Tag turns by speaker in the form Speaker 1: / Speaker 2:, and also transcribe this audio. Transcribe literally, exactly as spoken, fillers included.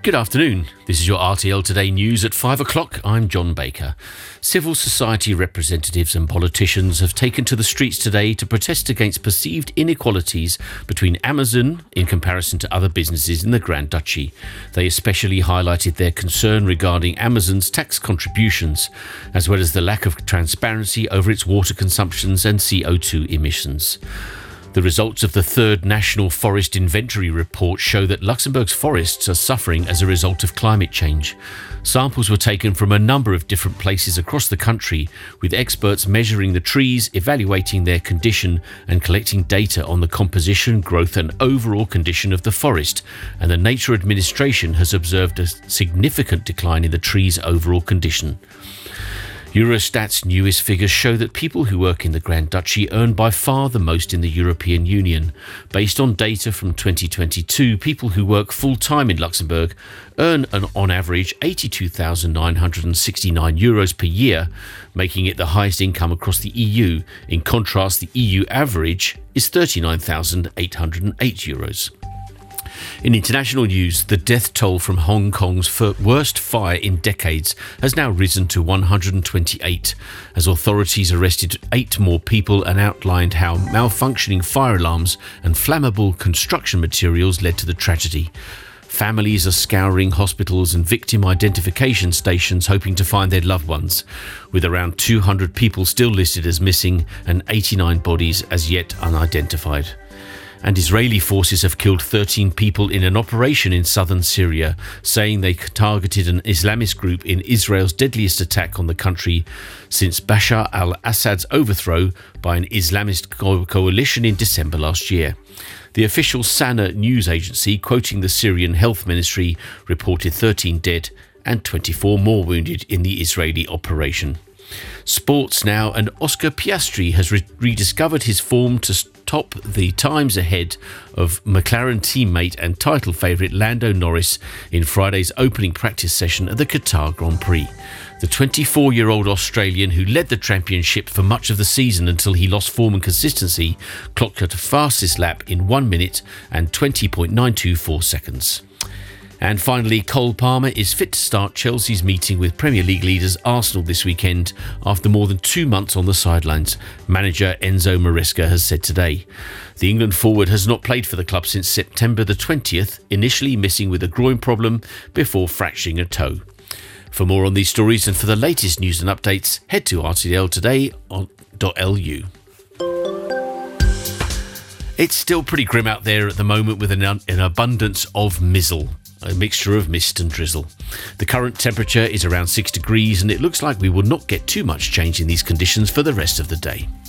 Speaker 1: Good afternoon. This is your R T L Today news at five o'clock. I'm John Baker. Civil society representatives and politicians have taken to the streets today to protest against perceived inequalities between Amazon in comparison to other businesses in the Grand Duchy. They especially highlighted their concern regarding Amazon's tax contributions, as well as the lack of transparency over its water consumptions and C O two emissions. The results of the third National Forest Inventory report show that Luxembourg's forests are suffering as a result of climate change. Samples were taken from a number of different places across the country, with experts measuring the trees, evaluating their condition, and collecting data on the composition, growth, and overall condition of the forest. And the Nature Administration has observed a significant decline in the tree's overall condition. Eurostat's newest figures show that people who work in the Grand Duchy earn by far the most in the European Union. Based on data from twenty twenty-two, people who work full-time in Luxembourg earn an, on average eighty-two thousand nine hundred sixty-nine euros per year, making it the highest income across the E U. In contrast, the E U average is thirty-nine thousand eight hundred eight euros. In international news, the death toll from Hong Kong's worst fire in decades has now risen to one hundred twenty-eight, as authorities arrested eight more people and outlined how malfunctioning fire alarms and flammable construction materials led to the tragedy. Families are scouring hospitals and victim identification stations hoping to find their loved ones, with around two hundred people still listed as missing and eighty-nine bodies as yet unidentified. And Israeli forces have killed thirteen people in an operation in southern Syria, saying they targeted an Islamist group in Israel's deadliest attack on the country since Bashar al-Assad's overthrow by an Islamist co- coalition in December last year. The official Sana news agency, quoting the Syrian Health Ministry, reported thirteen dead and twenty-four more wounded in the Israeli operation. Sports now, and Oscar Piastri has re- rediscovered his form to top the times ahead of McLaren teammate and title favourite Lando Norris in Friday's opening practice session at the Qatar Grand Prix. The twenty-four-year-old Australian, who led the championship for much of the season until he lost form and consistency, clocked at a fastest lap in one minute and twenty point nine two four seconds. And finally, Cole Palmer is fit to start Chelsea's meeting with Premier League leaders Arsenal this weekend after more than two months on the sidelines, manager Enzo Maresca has said today. The England forward has not played for the club since September the twentieth, initially missing with a groin problem before fracturing a toe. For more on these stories and for the latest news and updates, head to r t l today dot l u. It's still pretty grim out there at the moment with an, an abundance of mizzle. A mixture of mist and drizzle. The current temperature is around six degrees and it looks like we will not get too much change in these conditions for the rest of the day.